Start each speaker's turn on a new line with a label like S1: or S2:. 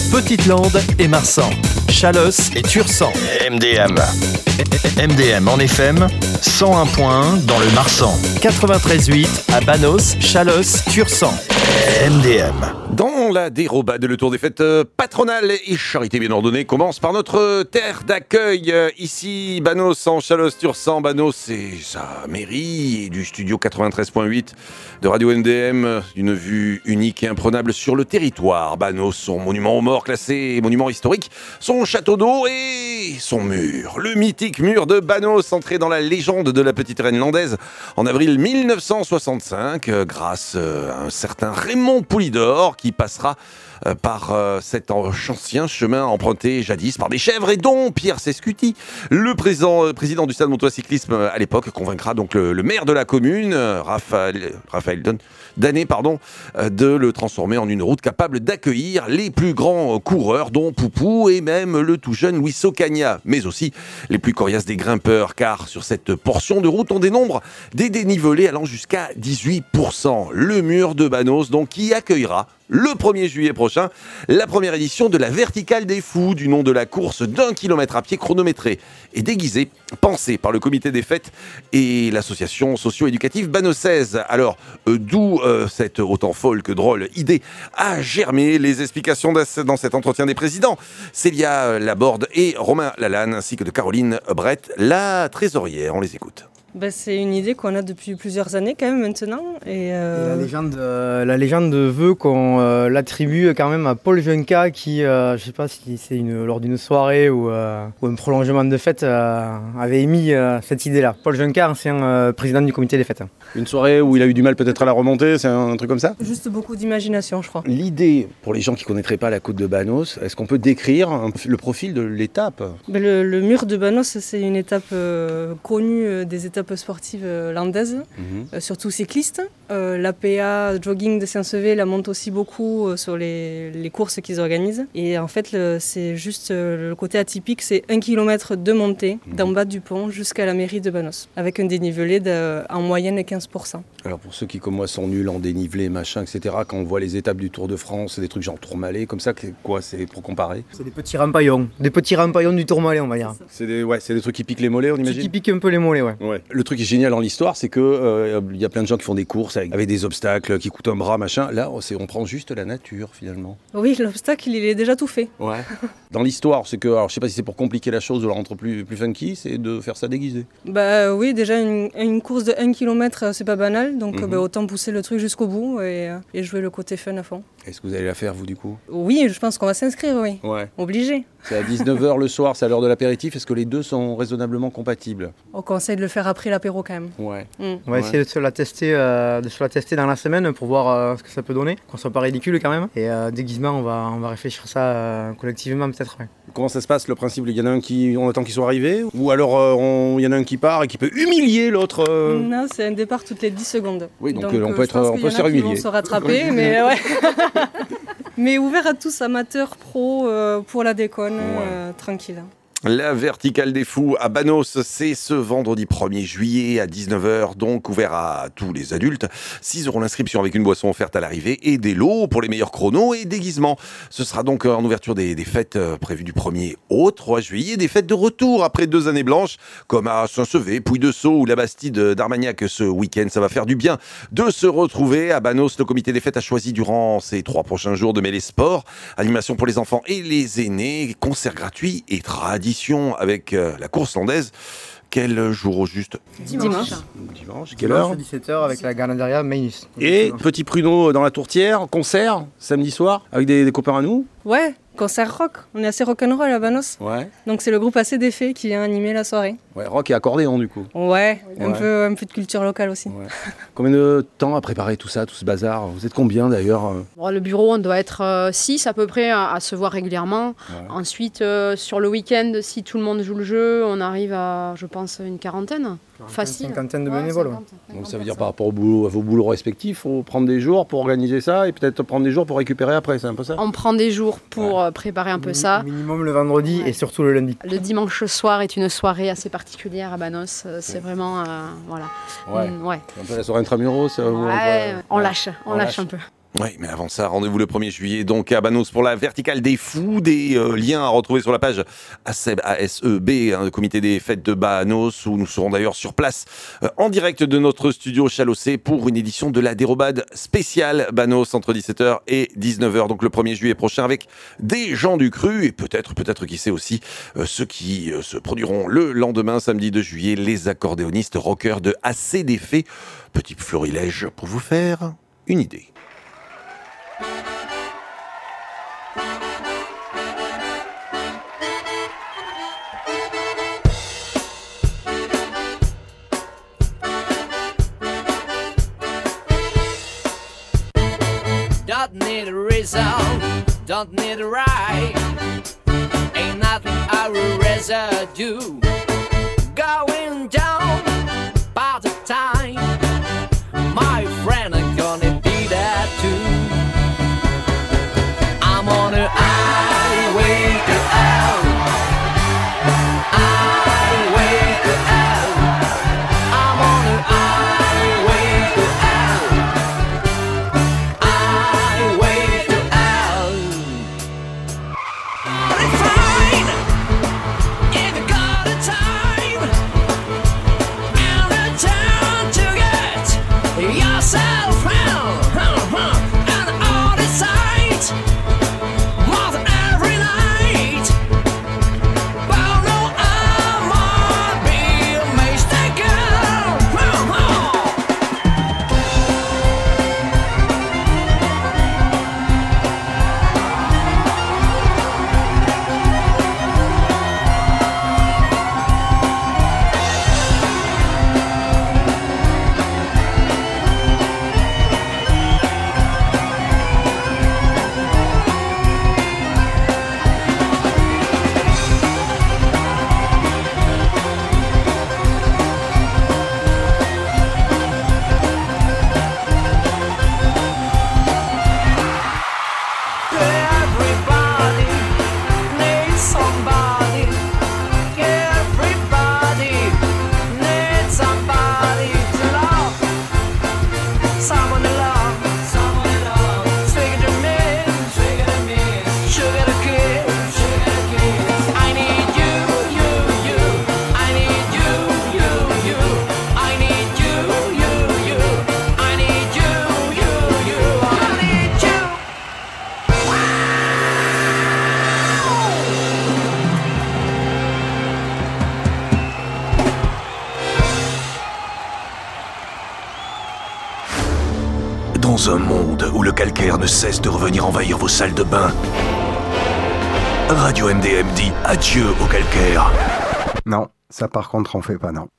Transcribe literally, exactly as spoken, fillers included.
S1: Petite-Lande et Marsan, Chalosse et Tursan.
S2: M D M. M D M en F M, cent un point un dans le Marsan.
S1: quatre-vingt-treize virgule huit à Banos, Chalosse, Tursan.
S2: M D M.
S3: Dans la dérobade, le tour des fêtes patronales et charité bien ordonnée commence par notre terre d'accueil. Ici, Banos, en Chalosse, Tursan. Banos, c'est sa mairie et du studio quatre-vingt-treize virgule huit de Radio M D M. Une vue unique et imprenable sur le territoire. Banos, son monument aux morts classé monument historique, son château d'eau et son mur. Le mythique mur de Banos, entré dans la légende de la petite reine landaise en avril mille neuf cent soixante-cinq, grâce à un certain Raymond Poulidor, qui passera euh, par euh, cet ancien chemin emprunté jadis par des chèvres et dont Pierre Sescuti, le président, euh, président du Stade Montois Cyclisme euh, à l'époque, convaincra donc le, le maire de la commune, euh, Raphaël, Raphaël Don, Danet, pardon, euh, de le transformer en une route capable d'accueillir les plus grands coureurs, dont Poupou et même le tout jeune Luis Ocaña, mais aussi les plus coriaces des grimpeurs, car sur cette portion de route, on dénombre des dénivelés allant jusqu'à dix-huit pour cent. Le mur de Banos, donc, qui accueillera le premier juillet prochain la première édition de la Verticale des Fous, du nom de la course d'un kilomètre à pied chronométrée et déguisée, pensée par le comité des fêtes et l'association socio-éducative banossaise. Alors, euh, d'où euh, cette autant folle que drôle idée a germé? Les explications dans cet entretien des présidents, Célia Laborde et Romain Lalanne, ainsi que de Caroline Brett, la trésorière. On les écoute.
S4: Ben, c'est une idée qu'on a depuis plusieurs années quand même maintenant. Et, euh...
S5: et la, légende, euh, la légende veut qu'on euh, l'attribue quand même à Paul Junca qui, euh, je ne sais pas si c'est une, lors d'une soirée ou, euh, ou un prolongement de fête, euh, avait émis euh, cette idée-là. Paul Junca, ancien euh, président du comité des fêtes.
S6: Une soirée où il a eu du mal peut-être à la remonter, c'est un truc comme ça?
S4: Juste beaucoup d'imagination, je crois.
S6: L'idée, pour les gens qui ne connaîtraient pas la côte de Banos, est-ce qu'on peut décrire un, le profil de l'étape?
S4: ben, le, le mur de Banos, c'est une étape euh, connue euh, des étapes sportives euh, landaises, mmh. euh, surtout cyclistes. Euh, L'A P A Jogging de Saint-Sevé la monte aussi beaucoup euh, sur les, les courses qu'ils organisent. Et en fait, le, c'est juste euh, le côté atypique, c'est un kilomètre de montée mmh. d'en bas du pont jusqu'à la mairie de Banos, avec un dénivelé de, en moyenne quinze pour cent.
S6: Alors pour ceux qui comme moi sont nuls en dénivelé, machin, et cetera, quand on voit les étapes du Tour de France, c'est des trucs genre Tourmalet, comme ça, quoi, c'est pour comparer?
S5: C'est des petits rampaillons, des petits rampaillons du Tourmalet, on va dire.
S6: C'est des, ouais, c'est des trucs qui piquent les mollets, on imagine?
S5: Qui piquent un peu les mollets, ouais.
S6: ouais. Le truc qui est génial dans l'histoire, c'est que euh, y a plein de gens qui font des courses avec, avec des obstacles qui coûtent un bras, machin. Là, c'est, on prend juste la nature, finalement.
S4: Oui, l'obstacle, il est déjà tout fait.
S6: Ouais. Dans l'histoire, c'est que, alors je sais pas si c'est pour compliquer la chose, de la rendre plus, plus funky, c'est de faire ça déguisé.
S4: Bah oui, déjà une, une course de un kilomètre, c'est pas banal, donc mm-hmm. bah, autant pousser le truc jusqu'au bout et, et jouer le côté fun à fond.
S6: Est-ce que vous allez la faire, vous, du coup?
S4: Oui, je pense qu'on va s'inscrire, oui.
S6: Ouais.
S4: Obligé.
S6: C'est à dix-neuf heures le soir, c'est à l'heure de l'apéritif. Est-ce que les deux sont raisonnablement compatibles?
S4: On conseille de le faire après l'apéro quand même.
S6: Ouais.
S4: Mm.
S5: On va ouais. essayer de se la tester, euh, de se la tester dans la semaine pour voir euh, ce que ça peut donner, qu'on soit pas ridicule quand même. Et euh, déguisement, on va, on va réfléchir ça euh, collectivement peut-être. Ouais.
S6: Comment ça se passe le principe? Il y en a un qui, on attend qu'il soit arrivé? Ou alors euh, on, il y en a un qui part et qui peut humilier l'autre euh...
S4: Non, c'est un départ toutes les dix secondes.
S6: Oui, donc,
S4: donc
S6: euh, on peut, être, on peut se faire humilier.
S4: On se rattraper, mais ouais. Mais ouvert à tous, amateurs, pros, euh, pour la déconne, ouais. euh, tranquille.
S3: La Verticale des Fous à Banos, c'est ce vendredi premier juillet à dix-neuf heures, donc ouvert à tous les adultes. six euros l'inscription avec une boisson offerte à l'arrivée et des lots pour les meilleurs chronos et déguisements. Ce sera donc en ouverture des, des fêtes prévues du premier au trois juillet, des fêtes de retour après deux années blanches, comme à Saint-Sevé, Pouille-de-Sceaux ou la Bastide d'Armagnac ce week-end. Ça va faire du bien de se retrouver à Banos. Le comité des fêtes a choisi durant ces trois prochains jours de mêler sport, animation pour les enfants et les aînés, concerts gratuits et traditionnels avec euh, la course landaise. Quel jour au juste?
S4: Dimanche.
S6: Dimanche, quelle heure?
S5: dix-sept heures avec la Ganaderia Mainus.
S6: Et petit pruneau dans la tourtière, concert, samedi soir, avec des, des copains à nous?
S4: Ouais, concert rock. On est assez rock'n'roll à Banos.
S6: Ouais.
S4: Donc c'est le groupe assez défait qui a animé la soirée.
S6: Ouais, rock et accordéon du coup.
S4: Ouais, un,
S6: ouais.
S4: Peu, un peu de culture locale aussi.
S6: Ouais. Combien de temps à préparer tout ça, tout ce bazar? Vous êtes combien d'ailleurs?
S7: Bon, le bureau, on doit être six euh, à peu près à, à se voir régulièrement. Ouais. Ensuite, euh, sur le week-end, si tout le monde joue le jeu, on arrive à, je pense, une quarantaine. Facile.
S5: Une cinquantaine de bénévoles. Ouais,
S7: cinquante,
S6: donc ça veut dire par rapport au boulot, à vos boulots respectifs, il faut prendre des jours pour organiser ça et peut-être prendre des jours pour récupérer après, c'est un peu ça?
S7: On prend des jours pour ouais. préparer un peu ça.
S5: Minimum le vendredi ouais. et surtout le lundi.
S7: Le dimanche soir est une soirée assez particulière à Banos. C'est ouais. vraiment, euh, voilà.
S6: Ouais.
S7: Mmh, ouais.
S6: Un peu la soirée intramuros. Ça,
S7: ouais,
S6: on,
S7: on lâche, on, on lâche, lâche un peu.
S3: Oui, mais avant ça, rendez-vous le premier juillet, donc à Banos pour la Verticale des Fous, des euh, liens à retrouver sur la page A S E B, A S E B, hein, le comité des fêtes de Banos, où nous serons d'ailleurs sur place, euh, en direct de notre studio Chalossé pour une édition de la Dérobade spéciale Banos entre dix-sept heures et dix-neuf heures, donc le premier juillet prochain avec des gens du cru, et peut-être, peut-être qui sait aussi, euh, ceux qui euh, se produiront le lendemain, samedi deux juillet, les accordéonistes rockers de A C D F. Petit florilège pour vous faire une idée.
S8: Don't need a reason, don't need a right. Ain't nothing I would rather do. Going down by the time, my friend, I'm gonna be there too. I'm on a highway to hell. Highway to hell. I'm on a highway to hell. Highway to hell. It's fine if you got the time and the time to get yourself out, and all the sight, more than every night. But no, I might be mistaken. Everybody needs somebody. Everybody needs somebody to love. Someone to love. Someone to love. Sweet to me. Sweet to me. Sugar to kiss. Sugar to kiss. I need you, you, you. I need you, you, you. I need you, you, you. I need you, you, you. I need you.
S2: Dans un monde où le calcaire ne cesse de revenir envahir vos salles de bain, Radio M D M dit adieu au calcaire.
S9: Non, ça par contre on fait pas non.